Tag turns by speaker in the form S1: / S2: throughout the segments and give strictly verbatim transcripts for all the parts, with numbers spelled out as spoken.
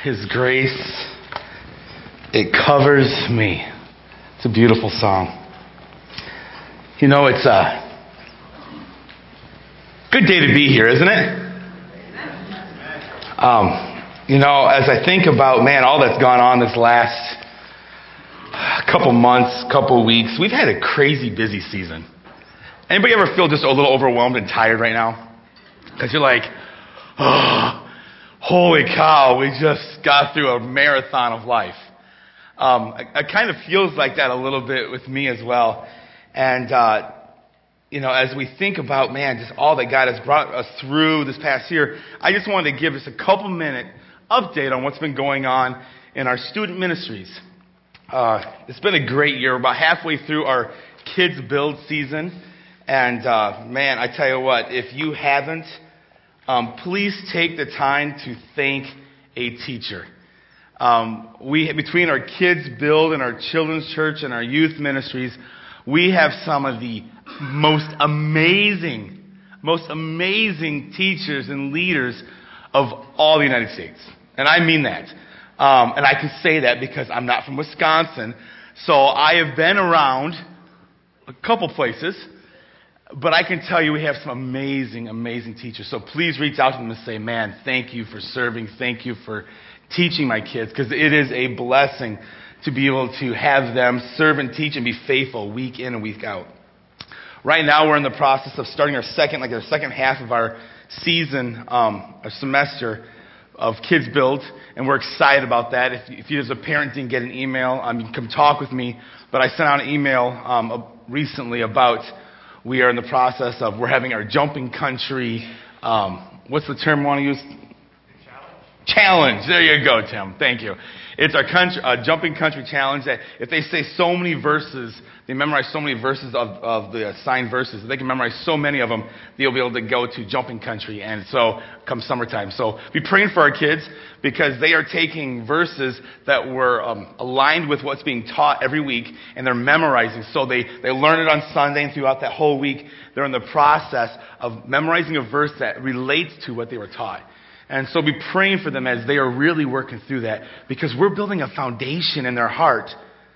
S1: His grace, it covers me. It's a beautiful song. You know, it's a good day to be here, isn't it? Um, you know, as I think about, man, all that's gone on this last couple months, couple weeks, we've had a crazy busy season. Anybody ever feel just a little overwhelmed and tired right now? Because you're like, oh, holy cow, we just got through a marathon of life. Um, it, it kind of feels like that a little bit with me as well. And, uh, you know, as we think about, man, just all that God has brought us through this past year, I just wanted to give us a couple minute update on what's been going on in our student ministries. Uh, it's been a great year. We're about halfway through our Kids Build season. And, uh, man, I tell you what, if you haven't, um, please take the time to thank a teacher. Um, we, between our Kids Build and our Children's Church and our youth ministries, we have some of the most amazing, most amazing teachers and leaders of all the United States. And I mean that. Um, and I can say that because I'm not from Wisconsin. So I have been around a couple places, but I can tell you we have some amazing, amazing teachers. So please reach out to them and say, man, thank you for serving. Thank you for teaching my kids, because it is a blessing to be able to have them serve and teach and be faithful week in and week out. Right now, we're in the process of starting our second, like our second half of our season, um, our semester of Kids Build, and we're excited about that. If, if you as a parent didn't get an email, um, you can come talk with me. But I sent out an email um, recently about we are in the process of we're having our jumping country. Um, what's the term I want to use? Challenge. There you go, Tim. Thank you. It's our country, uh, jumping country challenge that if they say so many verses, they memorize so many verses of, of the assigned verses, if they can memorize so many of them, they'll be able to go to jumping country. And so come summertime. So be praying for our kids because they are taking verses that were um, aligned with what's being taught every week, and they're memorizing. So they, they learn it on Sunday, and throughout that whole week, they're in the process of memorizing a verse that relates to what they were taught. And so be praying for them as they are really working through that, because we're building a foundation in their heart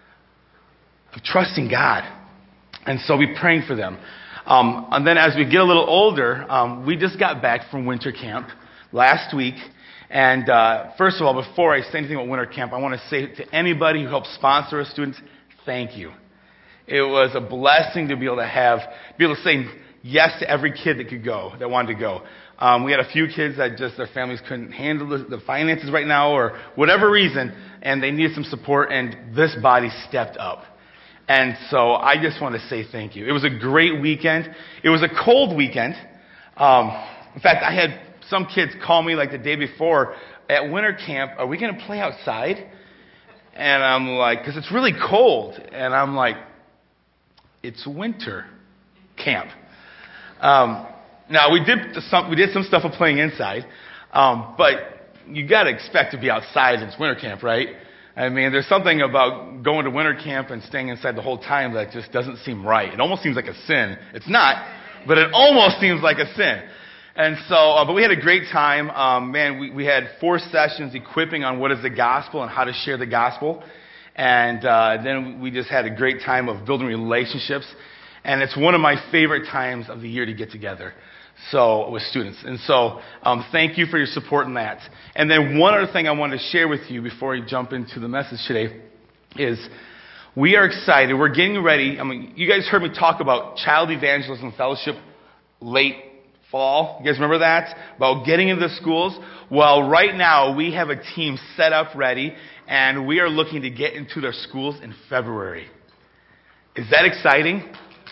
S1: of trusting God. And so be praying for them. Um, and then as we get a little older, um, we just got back from winter camp last week. And uh, first of all, before I say anything about winter camp, I want to say to anybody who helped sponsor our students, thank you. It was a blessing to be able to have, be able to say yes to every kid that could go, that wanted to go. Um, we had a few kids that just their families couldn't handle the, the finances right now or whatever reason, and they needed some support, and this body stepped up. And so I just want to say thank you. It was a great weekend. It was a cold weekend. Um, in fact, I had some kids call me like the day before at winter camp, are we going to play outside? And I'm like, because it's really cold. And I'm like, it's winter camp. Um, now, we did some we did some stuff of playing inside, um, but you got to expect to be outside in winter camp, right? I mean, there's something about going to winter camp and staying inside the whole time that just doesn't seem right. It almost seems like a sin. It's not, but it almost seems like a sin. And so, uh, but we had a great time. Um, man, we, we had four sessions equipping on what is the gospel and how to share the gospel. And uh, then we just had a great time of building relationships. And it's one of my favorite times of the year to get together. So with students. And so um, thank you for your support in that. And then one other thing I wanted to share with you before we jump into the message today is we are excited. We're getting ready. I mean, you guys heard me talk about Child Evangelism Fellowship late fall. You guys remember that? About getting into the schools? Well, right now we have a team set up ready, and we are looking to get into their schools in February. Is that exciting?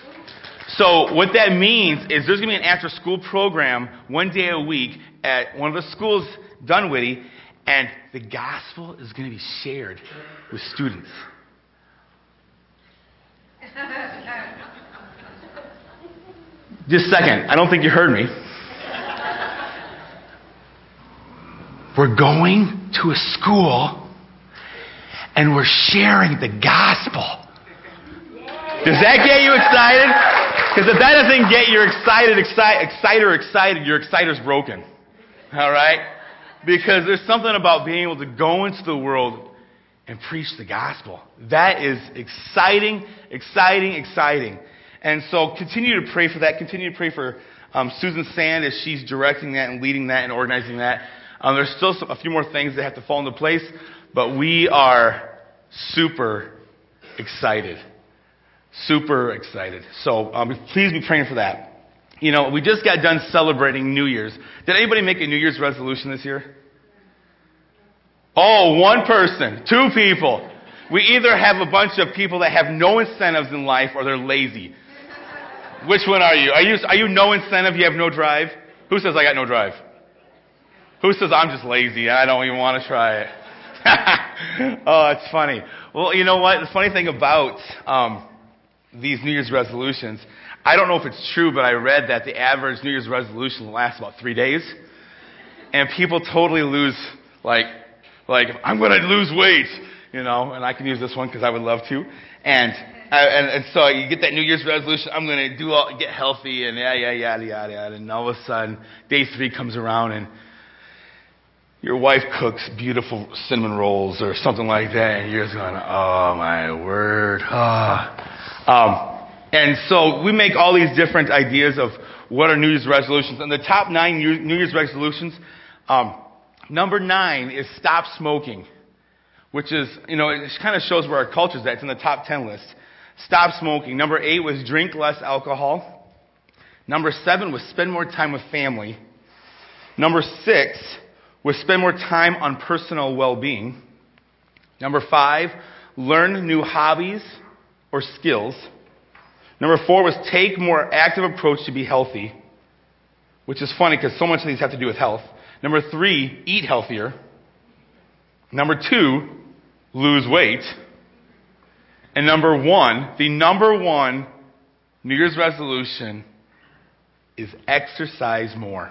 S1: So what that means is there's going to be an after-school program one day a week at one of the schools, Dunwoody, and the gospel is going to be shared with students. Just a second. I don't think you heard me. We're going to a school, and we're sharing the gospel. Does that get you excited? Because if that doesn't get you excited, excited, excited or excited, your exciter's broken. All right? Because there's something about being able to go into the world and preach the gospel. That is exciting, exciting, exciting. And so continue to pray for that. Continue to pray for um, Susan Sand as she's directing that and leading that and organizing that. Um, there's still some, a few more things that have to fall into place, but we are super excited. Super excited. So um, please be praying for that. You know, we just got done celebrating New Year's. Did anybody make a New Year's resolution this year? Oh, one person, two people. We either have a bunch of people that have no incentives in life or they're lazy. Which one are you? Are you are you no incentive, you have no drive? Who says I got no drive? Who says I'm just lazy, I don't even want to try it? Oh, it's funny. Well, you know what? The funny thing about um, these New Year's resolutions, I don't know if it's true, but I read that the average New Year's resolution lasts about three days. And people totally lose, like, like I'm going to lose weight, you know, and I can use this one because I would love to. And, and and so you get that New Year's resolution, I'm going to do all, get healthy and yeah, yeah, yada, yada, yada. And all of a sudden, day three comes around and your wife cooks beautiful cinnamon rolls or something like that. And you're just going, oh, my word. Oh. Um, And so we make all these different ideas of what are New Year's resolutions. And the top nine New Year's resolutions, um, number nine is stop smoking, which is, you know, it kind of shows where our culture is at. It's in the top ten list. Stop smoking. Number eight was drink less alcohol. Number seven was spend more time with family. Number six was spend more time on personal well-being. Number five, learn new hobbies or skills. Number four was take more active approach to be healthy, which is funny because so much of these have to do with health. Number three, eat healthier. Number two, lose weight. And number one, the number one New Year's resolution is exercise more.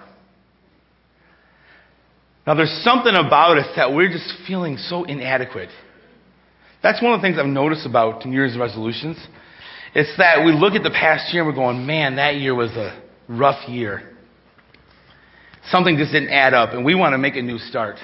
S1: Now there's something about us that we're just feeling so inadequate. That's one of the things I've noticed about New Year's resolutions. It's that we look at the past year and we're going, man, that year was a rough year. Something just didn't add up, and we want to make a new start.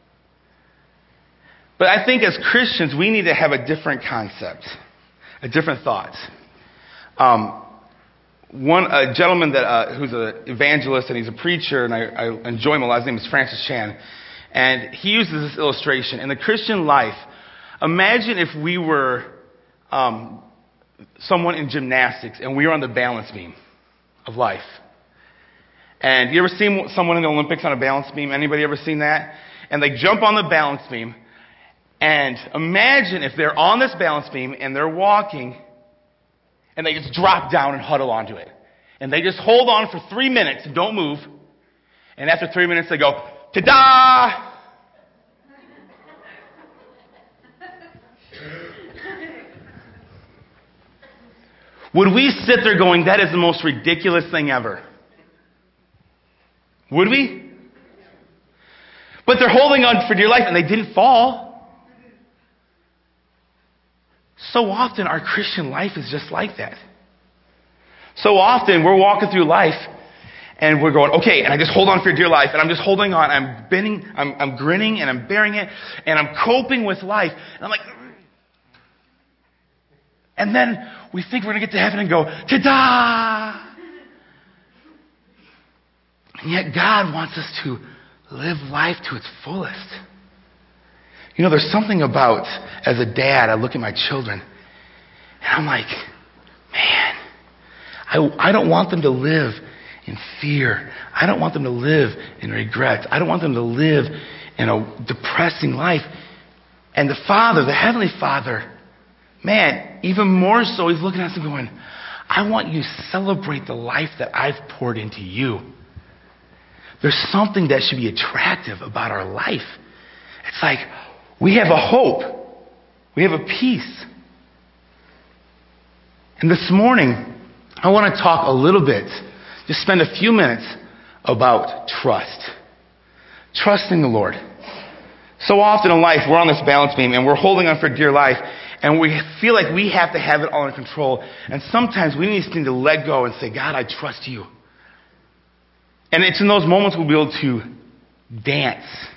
S1: But I think as Christians, we need to have a different concept, a different thought. Um, one a gentleman that uh, who's an evangelist and he's a preacher, and I, I enjoy him a lot. His name is Francis Chan, and he uses this illustration in the Christian life. Imagine if we were um, someone in gymnastics and we were on the balance beam of life. And you ever seen someone in the Olympics on a balance beam? Anybody ever seen that? And they jump on the balance beam, and imagine if they're on this balance beam and they're walking and they just drop down and huddle onto it. And they just hold on for three minutes and don't move. And after three minutes they go, ta-da! Would we sit there going, that is the most ridiculous thing ever? Would we? But they're holding on for dear life and they didn't fall. So often our Christian life is just like that. So often we're walking through life and we're going, okay, and I just hold on for dear life and I'm just holding on. I'm bending, I'm, I'm grinning and I'm bearing it and I'm coping with life. And I'm like, and then we think we're going to get to heaven and go, ta-da! And yet God wants us to live life to its fullest. You know, there's something about, as a dad, I look at my children, and I'm like, man, I, I don't want them to live in fear. I don't want them to live in regret. I don't want them to live in a depressing life. And the Father, the Heavenly Father, man, even more so, He's looking at us and going, I want you to celebrate the life that I've poured into you. There's something that should be attractive about our life. It's like, we have a hope. We have a peace. And this morning, I want to talk a little bit, just spend a few minutes about trust. Trusting the Lord. So often in life, we're on this balance beam and we're holding on for dear life, and we feel like we have to have it all under control. And sometimes we need to let go and say, God, I trust you. And it's in those moments we'll be able to dance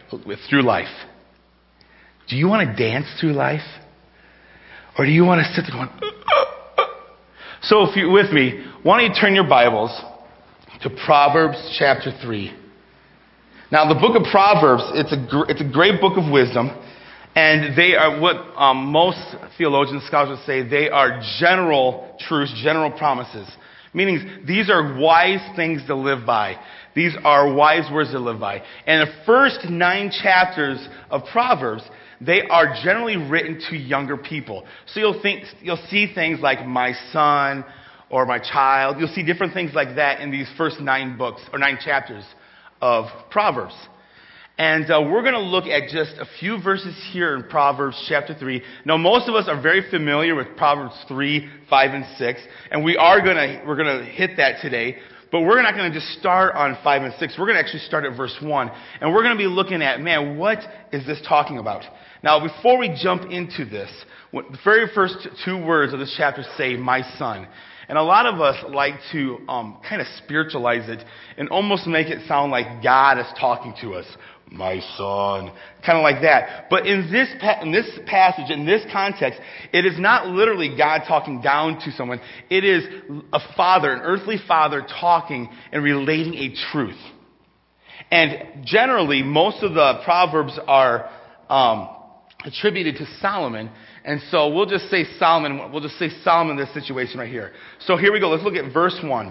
S1: with through life. Do you want to dance through life? Or do you want to sit there going, uh, uh, uh? So if you're with me, why don't you turn your Bibles to Proverbs chapter three. Now the book of Proverbs, it's a, gr- it's a great book of wisdom. And they are what um, most theologians, scholars would say, they are general truths, general promises. Meaning these are wise things to live by. These are wise words to live by. And the first nine chapters of Proverbs, they are generally written to younger people. So you'll think, you'll see things like my son or my child. You'll see different things like that in these first nine books or nine chapters of Proverbs. And uh, we're going to look at just a few verses here in Proverbs chapter three. Now, most of us are very familiar with Proverbs three, five, and six, and we are going to we're going to hit that today. But we're not going to just start on five and six. We're going to actually start at verse one, and we're going to be looking at, man, what is this talking about? Now, before we jump into this, what, the very first two words of this chapter say, "My son." And a lot of us like to um, kind of spiritualize it and almost make it sound like God is talking to us. My son, kind of like that. But in this pa- in this passage, in this context, it is not literally God talking down to someone. It is a father, an earthly father, talking and relating a truth. And generally, most of the Proverbs are um, attributed to Solomon. And so we'll just say Solomon. We'll just say Solomon in this situation right here. So here we go. Let's look at verse one.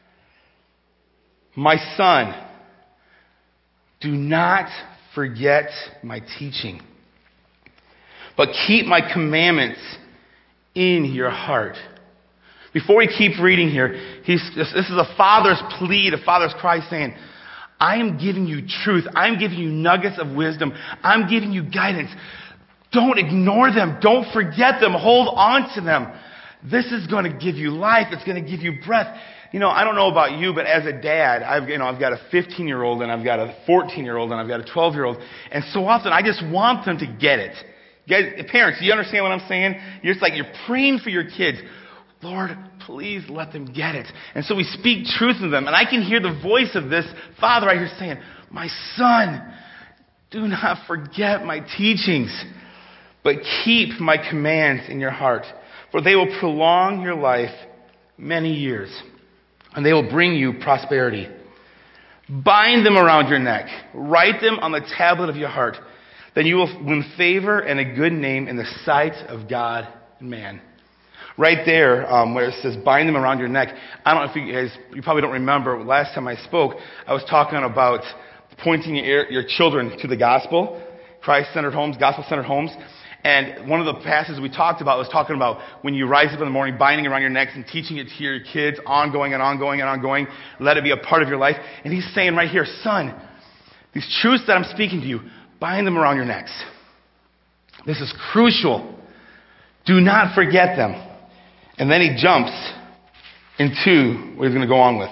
S1: My son, do not forget my teaching, but keep my commandments in your heart. Before we keep reading here, he's, this is a father's plea, a father's cry saying, I am giving you truth. I'm giving you nuggets of wisdom. I'm giving you guidance. Don't ignore them. Don't forget them. Hold on to them. This is going to give you life. It's going to give you breath. You know, I don't know about you, but as a dad, I've, you know, I've got a fifteen-year-old and I've got a fourteen-year-old and I've got a twelve-year-old. And so often I just want them to get it. You guys, parents, do you understand what I'm saying? You're just like, you're praying for your kids. Lord, please let them get it. And so we speak truth to them. And I can hear the voice of this father right here saying, my son, do not forget my teachings, but keep my commands in your heart, for they will prolong your life many years, and they will bring you prosperity. Bind them around your neck. Write them on the tablet of your heart. Then you will win favor and a good name in the sight of God and man. Right there, um, where it says bind them around your neck. I don't know if you guys, you probably don't remember, last time I spoke, I was talking about pointing your, your children to the gospel, Christ-centered homes, gospel-centered homes. And one of the passages we talked about was talking about when you rise up in the morning, binding around your necks and teaching it to your kids, ongoing and ongoing and ongoing. Let it be a part of your life. And he's saying right here, son, these truths that I'm speaking to you, bind them around your necks. This is crucial. Do not forget them. And then he jumps into what he's going to go on with.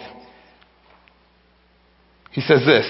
S1: He says this,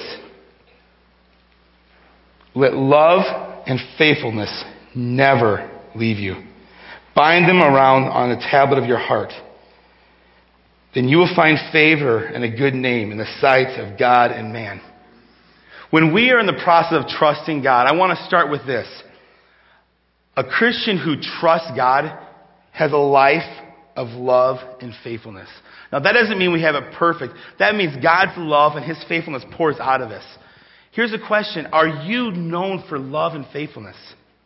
S1: let love and faithfulness never leave you. Bind them around on the tablet of your heart. Then you will find favor and a good name in the sight of God and man. When we are in the process of trusting God, I want to start with this. A Christian who trusts God has a life of love and faithfulness. Now that doesn't mean we have it perfect. That means God's love and His faithfulness pours out of us. Here's a question. Are you known for love and faithfulness?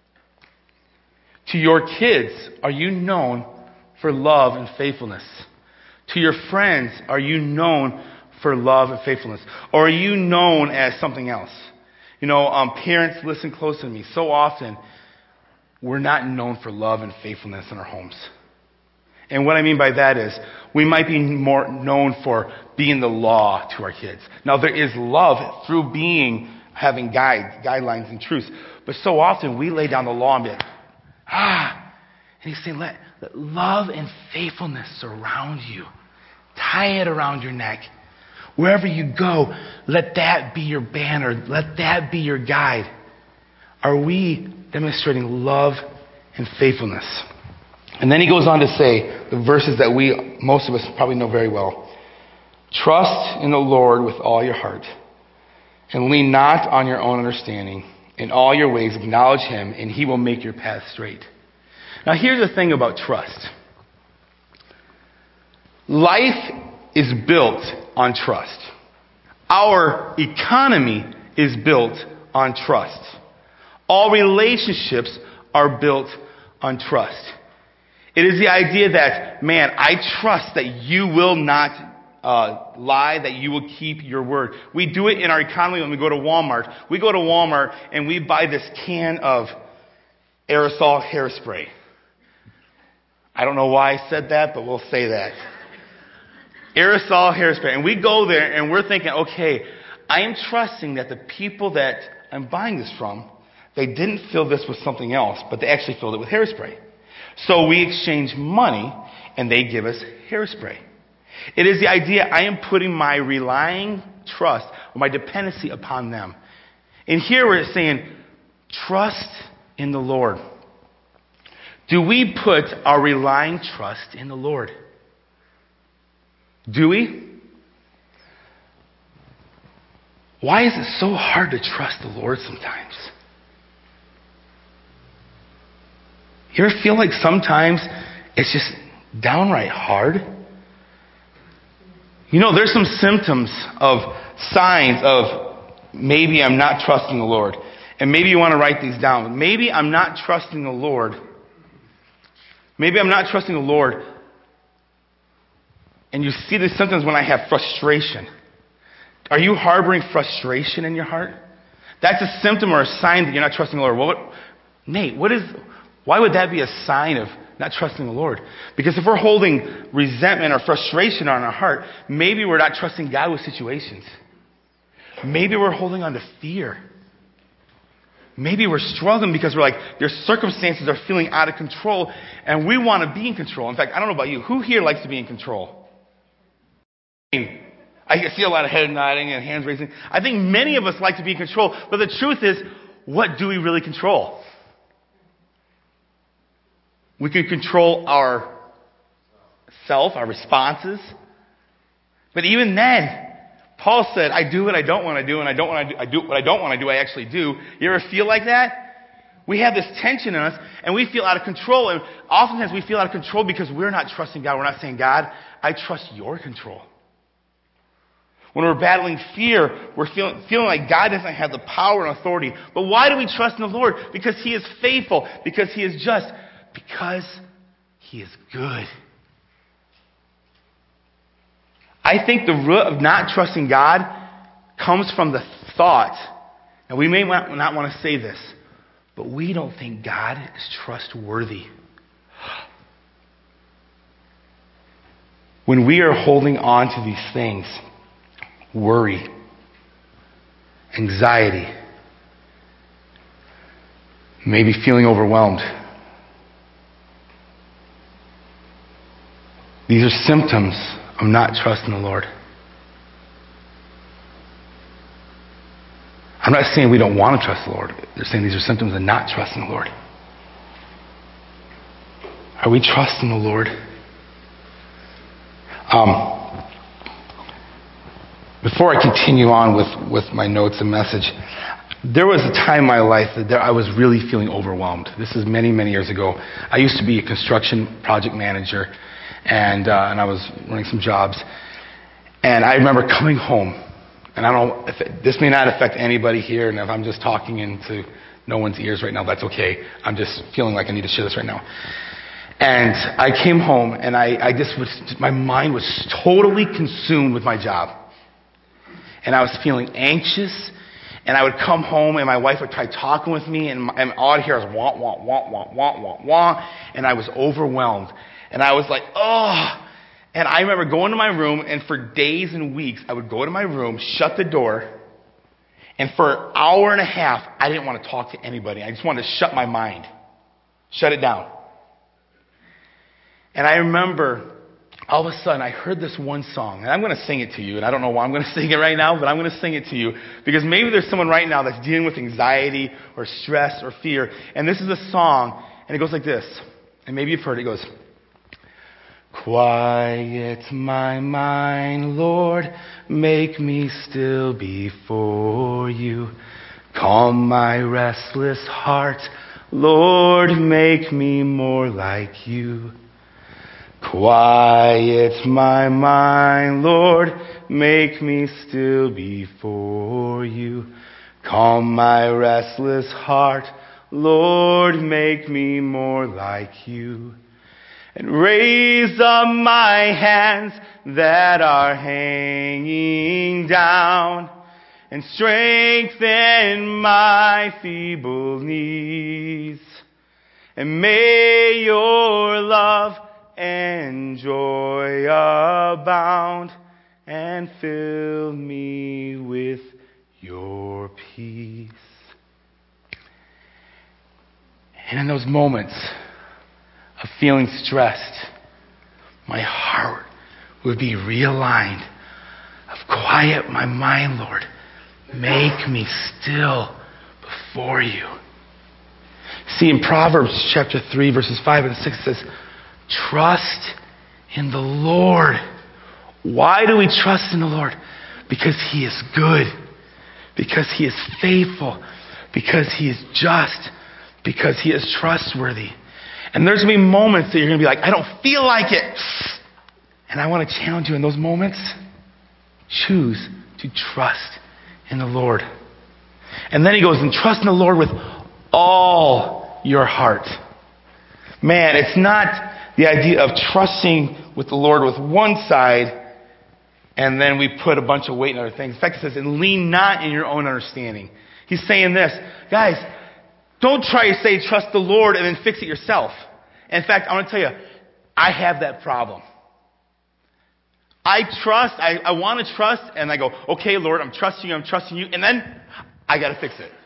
S1: To your kids, are you known for love and faithfulness? To your friends, are you known for love and faithfulness? Or are you known as something else? You know, um, parents, listen close to me. So often, we're not known for love and faithfulness in our homes. And what I mean by that is, we might be more known for being the law to our kids. Now, there is love through being, having guides, guidelines and truths. But so often, we lay down the law and be like, ah, and he's saying, let, let love and faithfulness surround you. Tie it around your neck. Wherever you go, let that be your banner. Let that be your guide. Are we demonstrating love and faithfulness? And then he goes on to say the verses that we, most of us probably know very well. Trust in the Lord with all your heart And lean not on your own understanding. In all your ways acknowledge him, and he will make your path straight. Now here's the thing about trust. Life is built on trust. Our economy is built on trust. All relationships are built on trust. It is the idea that, man, I trust that you will not uh, lie, that you will keep your word. We do it in our economy when we go to Walmart. We go to Walmart and we buy this can of aerosol hairspray. I don't know why I said that, but we'll say that. Aerosol hairspray. And we go there and we're thinking, okay, I am trusting that the people that I'm buying this from, they didn't fill this with something else, but they actually filled it with hairspray. So we exchange money and they give us hairspray. It is the idea I am putting my relying trust or my dependency upon them. And here we're saying, trust in the Lord. Do we put our relying trust in the Lord? Do we? Why is it so hard to trust the Lord sometimes? You ever feel like sometimes it's just downright hard? You know, there's some symptoms of signs of maybe I'm not trusting the Lord. And maybe you want to write these down. Maybe I'm not trusting the Lord. Maybe I'm not trusting the Lord. And you see the symptoms when I have frustration. Are you harboring frustration in your heart? That's a symptom or a sign that you're not trusting the Lord. What, Nate, what is, why would that be a sign of not trusting the Lord? Because if we're holding resentment or frustration on our heart, maybe we're not trusting God with situations. Maybe we're holding on to fear. Maybe we're struggling because we're like, their circumstances are feeling out of control and we want to be in control. In fact, I don't know about you. Who here likes to be in control? I see a lot of head nodding and hands raising. I think many of us like to be in control. But the truth is, what do we really control? We can control our self, our responses. But even then, Paul said, I do what I don't want to do, and I don't want to do, I do what I don't want to do, I actually do. You ever feel like that? We have this tension in us, and we feel out of control. And oftentimes we feel out of control because we're not trusting God. We're not saying, God, I trust your control. When we're battling fear, we're feeling, feeling like God doesn't have the power and authority. But why do we trust in the Lord? Because he is faithful. Because he is just. Because he is good. I think the root of not trusting God comes from the thought, and we may not want to say this, but we don't think God is trustworthy. When we are holding on to these things, worry, anxiety, maybe feeling overwhelmed. These are symptoms of not trusting the Lord. I'm not saying we don't want to trust the Lord. They're saying these are symptoms of not trusting the Lord. Are we trusting the Lord? Um... Before I continue on with, with my notes and message, there was a time in my life that there, I was really feeling overwhelmed. This is many, many years ago. I used to be a construction project manager, and uh, and I was running some jobs. And I remember coming home, and I don't know, if it, this may not affect anybody here, and if I'm just talking into no one's ears right now, that's okay. I'm just feeling like I need to share this right now. And I came home, and I, I just was, my mind was totally consumed with my job. And I was feeling anxious, and I would come home, and my wife would try talking with me, and, my, and all I'd hear was wah, wah, wah, wah, wah, wah, wah, and I was overwhelmed. And I was like, oh. And I remember going to my room, and for days and weeks, I would go to my room, shut the door, and for an hour and a half, I didn't want to talk to anybody. I just wanted to shut my mind, shut it down. And I remember all of a sudden, I heard this one song, and I'm going to sing it to you, and I don't know why I'm going to sing it right now, but I'm going to sing it to you, because maybe there's someone right now that's dealing with anxiety or stress or fear, and this is a song, and it goes like this, and maybe you've heard it. It goes, Quiet my mind, Lord, make me still before you. Calm my restless heart, Lord, make me more like you. Quiet my mind, Lord, make me still before you. Calm my restless heart, Lord, make me more like you. And raise up my hands that are hanging down, and strengthen my feeble knees. And may your love and joy abound, and fill me with your peace. And in those moments of feeling stressed, my heart would be realigned. Of quiet my mind, Lord. Make me still before you. See, in Proverbs chapter three, verses five and six, it says, trust in the Lord. Why do we trust in the Lord? Because He is good. Because He is faithful. Because He is just. Because He is trustworthy. And there's going to be moments that you're going to be like, I don't feel like it. And I want to challenge you in those moments. Choose to trust in the Lord. And then he goes, and trust in the Lord with all your heart. Man, it's not the idea of trusting with the Lord with one side, and then we put a bunch of weight in other things. In fact, it says, and lean not in your own understanding. He's saying this, guys, don't try to say trust the Lord and then fix it yourself. In fact, I want to tell you, I have that problem. I trust, I, I want to trust, and I go, okay, Lord, I'm trusting you, I'm trusting you, and then I got to fix it.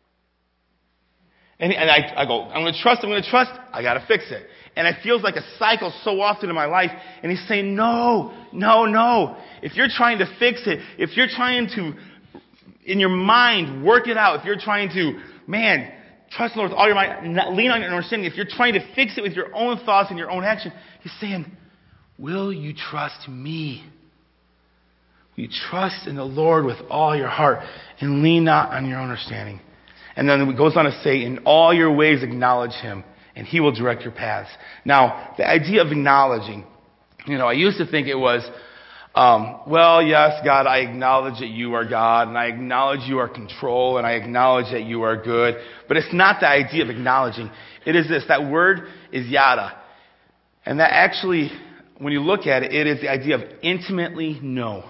S1: And, and I, I go, I'm going to trust, I'm going to trust, I got to fix it. And it feels like a cycle so often in my life, and he's saying, no, no, no. If you're trying to fix it, if you're trying to, in your mind, work it out, if you're trying to, man, trust the Lord with all your mind, not lean on your understanding, if you're trying to fix it with your own thoughts and your own action, he's saying, will you trust me? Will you trust in the Lord with all your heart and lean not on your own understanding? And then it goes on to say, in all your ways acknowledge him, and he will direct your paths. Now, the idea of acknowledging, you know, I used to think it was, um, well, yes, God, I acknowledge that you are God, and I acknowledge you are control, and I acknowledge that you are good. But it's not the idea of acknowledging. It is this. That word is yada. And that actually, when you look at it, it is the idea of intimately know.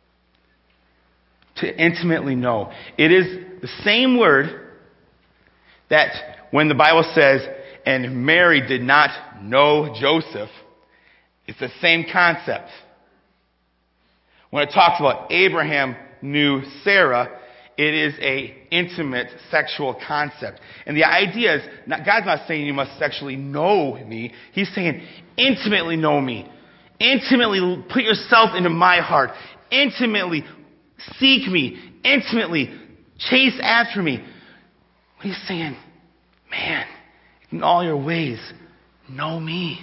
S1: To intimately know. It is the same word that when the Bible says, and Mary did not know Joseph, it's the same concept. When it talks about Abraham knew Sarah, it is a intimate sexual concept. And the idea is, not, God's not saying you must sexually know me. He's saying intimately know me. Intimately put yourself into my heart. Intimately seek me. Intimately chase after me. He's saying, man, in all your ways, know me.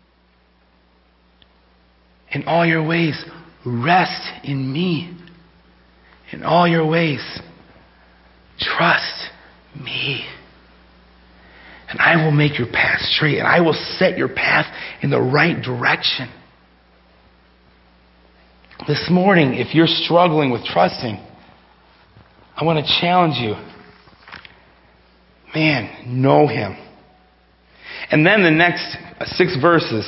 S1: In all your ways, rest in me. In all your ways, trust me. And I will make your path straight, and I will set your path in the right direction. This morning, if you're struggling with trusting, I want to challenge you. Man, know him. And then the next six verses,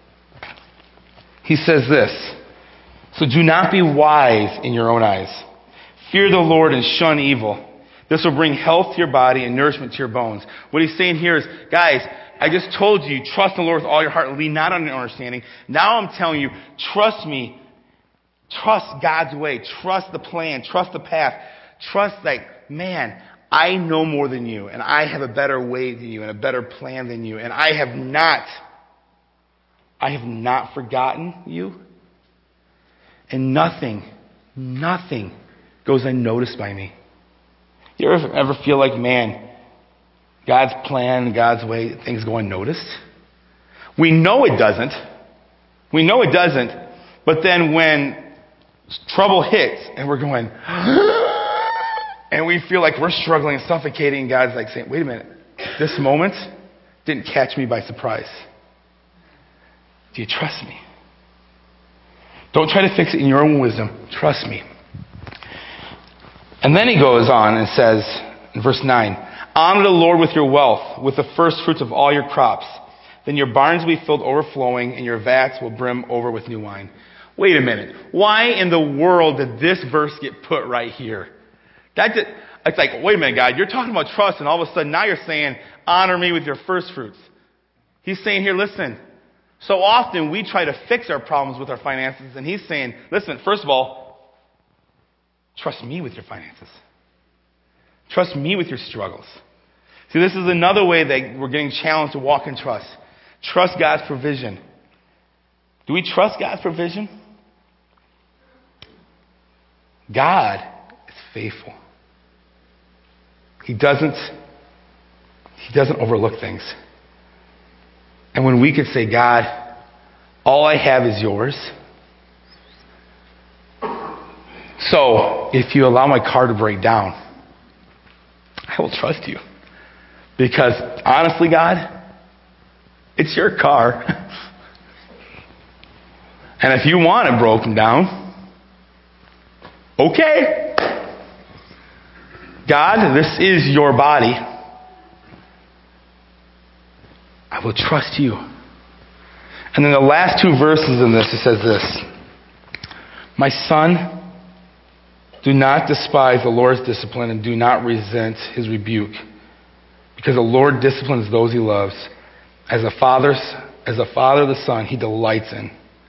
S1: he says this. So do not be wise in your own eyes. Fear the Lord and shun evil. This will bring health to your body and nourishment to your bones. What he's saying here is, guys, I just told you, trust the Lord with all your heart and lean not on your understanding. Now I'm telling you, trust me. Trust God's way. Trust the plan. Trust the path. Trust that, man, I know more than you, and I have a better way than you, and a better plan than you, and I have not, I have not forgotten you, and nothing, nothing goes unnoticed by me. You ever, ever feel like, man, God's plan, God's way, things go unnoticed? We know it doesn't. We know it doesn't. But then when trouble hits and we're going, and we feel like we're struggling and suffocating, God's like saying, wait a minute, this moment didn't catch me by surprise. Do you trust me? Don't try to fix it in your own wisdom. Trust me. And then he goes on and says, in verse nine, honor the Lord with your wealth, with the first fruits of all your crops. Then your barns will be filled overflowing, and your vats will brim over with new wine. Wait a minute. Why in the world did this verse get put right here? That did, it's like, wait a minute, God, you're talking about trust, and all of a sudden now you're saying, honor me with your first fruits. He's saying here, listen, so often we try to fix our problems with our finances, and he's saying, listen, first of all, trust me with your finances. Trust me with your struggles. See, this is another way that we're getting challenged to walk in trust. Trust God's provision. Do we trust God's provision? God is faithful. He doesn't, he doesn't overlook things. And when we could say, God, all I have is yours. So if you allow my car to break down, I will trust you. Because honestly, God, it's your car. And if you want it broken down, okay. God, this is your body. I will trust you. And then the last two verses in this, it says this. My son, do not despise the Lord's discipline and do not resent his rebuke. Because the Lord disciplines those he loves. As a father's, as a father the son, he delights in.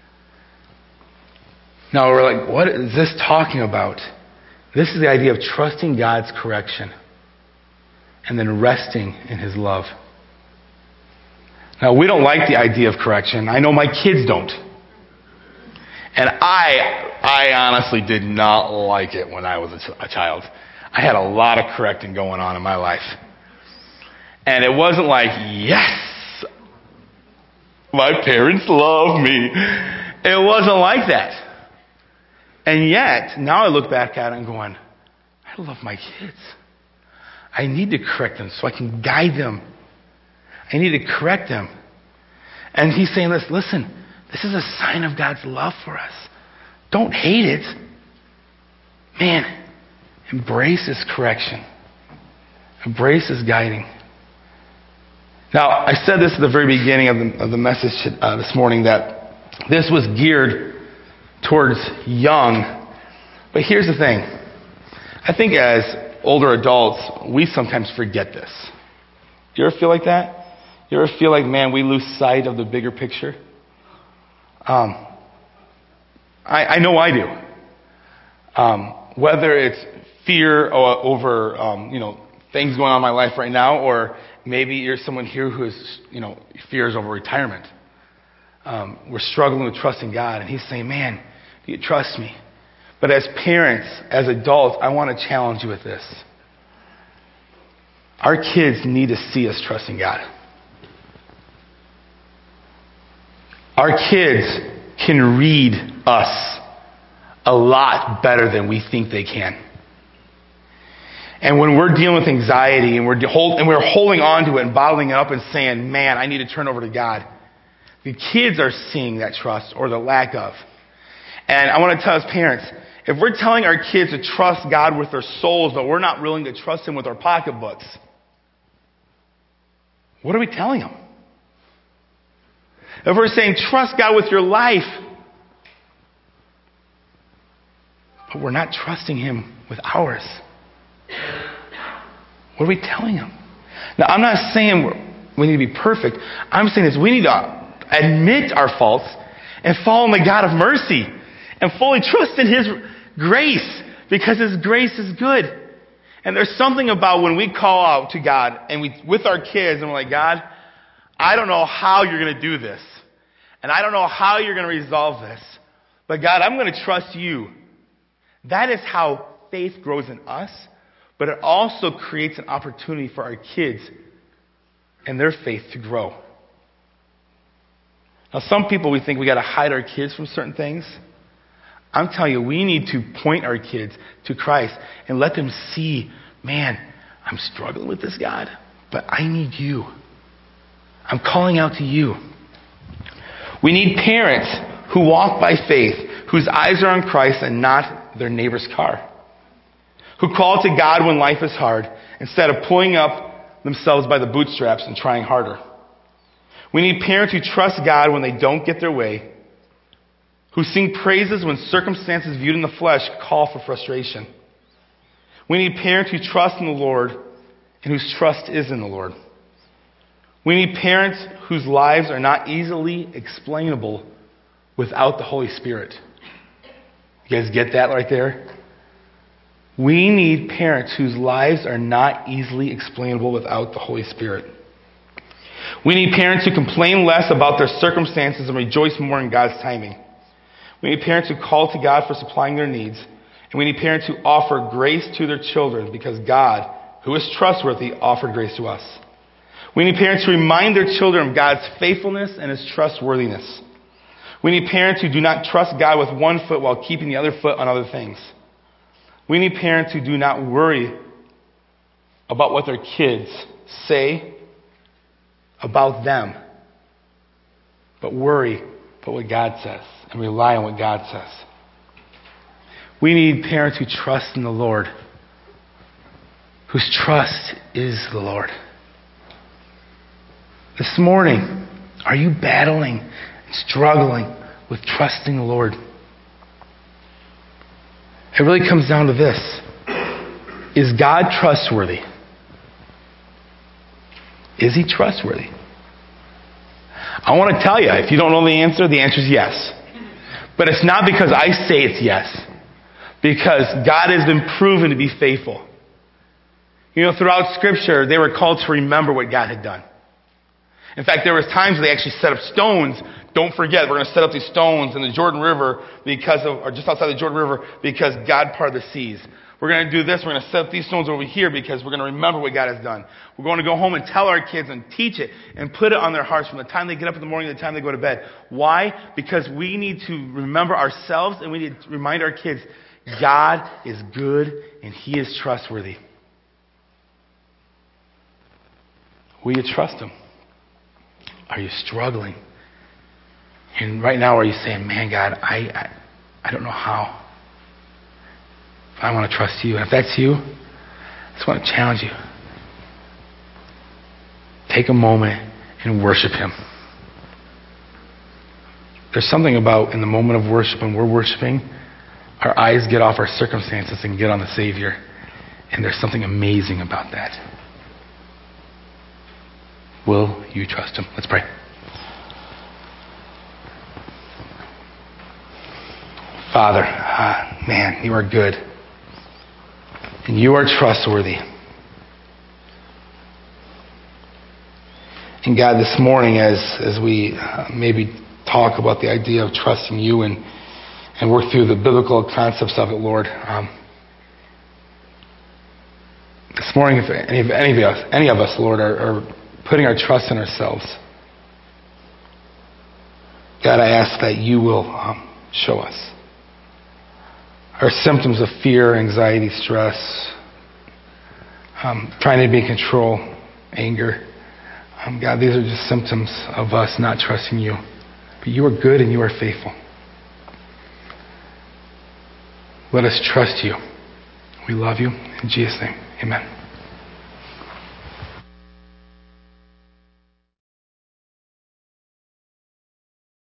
S1: Now we're like, what is this talking about? This is the idea of trusting God's correction and then resting in his love. Now, we don't like the idea of correction. I know my kids don't. And I I honestly did not like it when I was a, ch- a child. I had a lot of correcting going on in my life. And it wasn't like, yes, my parents love me. It wasn't like that. And yet, now I look back at it and going, I love my kids. I need to correct them so I can guide them. I need to correct them. And he's saying this, listen, this is a sign of God's love for us. Don't hate it. Man, embrace his correction. Embrace his guiding. Now, I said this at the very beginning of the, of the message uh, this morning, that this was geared towards young. But here's the thing. I think as older adults, we sometimes forget this. Do you ever feel like that? You ever feel like, man, we lose sight of the bigger picture? Um, I, I know I do. Um, whether it's fear over, um, you know, things going on in my life right now, or maybe you're someone here who is, you know, fears over retirement. Um, we're struggling with trusting God, and he's saying, man, do you trust me? But as parents, as adults, I want to challenge you with this. Our kids need to see us trusting God. Our kids can read us a lot better than we think they can. And when we're dealing with anxiety and we're, hold, and we're holding on to it and bottling it up and saying, man, I need to turn over to God, the kids are seeing that trust or the lack of. And I want to tell us parents, if we're telling our kids to trust God with their souls, but we're not willing to trust him with our pocketbooks, what are we telling them? If we're saying trust God with your life, but we're not trusting him with ours, what are we telling them? Now, I'm not saying we're, we need to be perfect. I'm saying this, we need to admit our faults and fall in the God of mercy and fully trust in his grace, because his grace is good. And there's something about when we call out to God and we with our kids and we're like, God, I don't know how you're going to do this. And I don't know how you're going to resolve this. But God, I'm going to trust you. That is how faith grows in us. But it also creates an opportunity for our kids and their faith to grow. Now, some people, we think we got to hide our kids from certain things. I'm telling you, we need to point our kids to Christ and let them see, man, I'm struggling with this, God, but I need you. I'm calling out to you. We need parents who walk by faith, whose eyes are on Christ and not their neighbor's car, who call to God when life is hard instead of pulling up themselves by the bootstraps and trying harder. We need parents who trust God when they don't get their way, who sing praises when circumstances viewed in the flesh call for frustration. We need parents who trust in the Lord and whose trust is in the Lord. We need parents whose lives are not easily explainable without the Holy Spirit. You guys get that right there? We need parents whose lives are not easily explainable without the Holy Spirit. We need parents who complain less about their circumstances and rejoice more in God's timing. We need parents who call to God for supplying their needs. And we need parents who offer grace to their children because God, who is trustworthy, offered grace to us. We need parents who remind their children of God's faithfulness and His trustworthiness. We need parents who do not trust God with one foot while keeping the other foot on other things. We need parents who do not worry about what their kids say about them, but worry about what God says and rely on what God says. We need parents who trust in the Lord, whose trust is the Lord. This morning, are you battling and struggling with trusting the Lord? It really comes down to this. Is God trustworthy? Is He trustworthy? I want to tell you, if you don't know the answer, the answer is yes. But it's not because I say it's yes. Because God has been proven to be faithful. You know, throughout Scripture, they were called to remember what God had done. In fact, there was times where they actually set up stones. Don't forget, we're going to set up these stones in the Jordan River because of, or just outside the Jordan River because God parted the seas. We're going to do this. We're going to set up these stones over here because we're going to remember what God has done. We're going to go home and tell our kids and teach it and put it on their hearts from the time they get up in the morning to the time they go to bed. Why? Because we need to remember ourselves and we need to remind our kids God is good and He is trustworthy. Will you trust Him? Are you struggling? And right now, are you saying, man, God, I, I, I don't know how. I want to trust you. And if that's you, I just want to challenge you. Take a moment and worship Him. There's something about in the moment of worship, when we're worshiping, our eyes get off our circumstances and get on the Savior. And there's something amazing about that. Will you trust Him? Let's pray. Father, uh, man, you are good. And you are trustworthy. And God, this morning as, as we uh, maybe talk about the idea of trusting you and, and work through the biblical concepts of it, Lord, um, this morning, if any of, any of us, any of us, Lord, are, are putting our trust in ourselves, God, I ask that you will um, show us our symptoms of fear, anxiety, stress, um, trying to be in control, anger. Um, God, these are just symptoms of us not trusting you. But you are good and you are faithful. Let us trust you. We love you. In Jesus' name, amen.